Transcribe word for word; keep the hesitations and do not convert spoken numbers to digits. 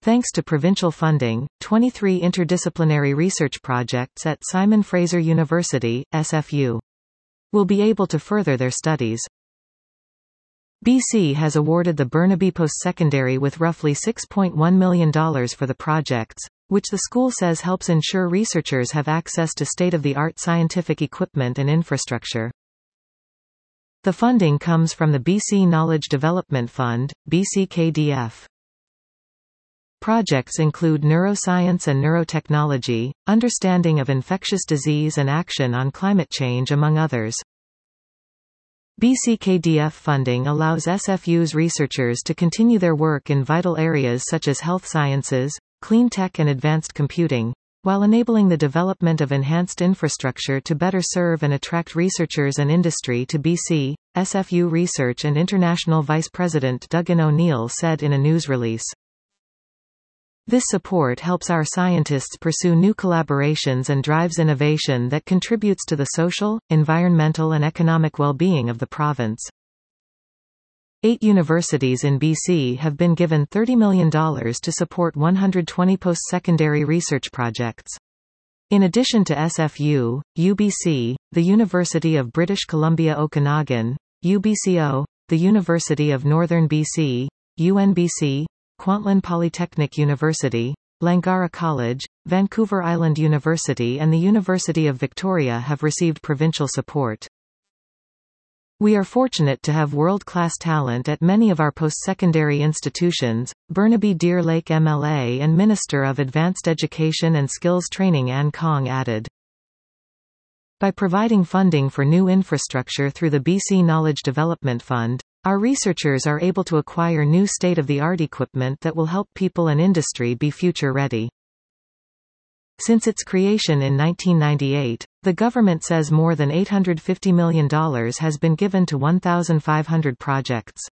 Thanks to provincial funding, twenty-three interdisciplinary research projects at Simon Fraser University, S F U, will be able to further their studies. B C has awarded the Burnaby Postsecondary with roughly six point one million dollars for the projects, which the school says helps ensure researchers have access to state-of-the-art scientific equipment and infrastructure. The funding comes from the B C Knowledge Development Fund, B C K D F. Projects include neuroscience and neurotechnology, understanding of infectious disease and action on climate change, among others. B C K D F funding allows S F U's researchers to continue their work in vital areas such as health sciences, clean tech and advanced computing, while enabling the development of enhanced infrastructure to better serve and attract researchers and industry to B C, S F U Research and International Vice President Duggan O'Neill said in a news release. This support helps our scientists pursue new collaborations and drives innovation that contributes to the social, environmental and economic well-being of the province. Eight universities in B C have been given thirty million dollars to support one hundred twenty post-secondary research projects. In addition to S F U, U B C, the University of British Columbia Okanagan, U B C O, the University of Northern B C, U N B C, Kwantlen Polytechnic University, Langara College, Vancouver Island University and the University of Victoria have received provincial support. We are fortunate to have world-class talent at many of our post-secondary institutions, Burnaby Deer Lake M L A and Minister of Advanced Education and Skills Training Ann Kong added. By providing funding for new infrastructure through the B C Knowledge Development Fund, our researchers are able to acquire new state-of-the-art equipment that will help people and industry be future-ready. Since its creation in nineteen ninety-eight, the government says more than eight hundred fifty million dollars has been given to one thousand five hundred projects.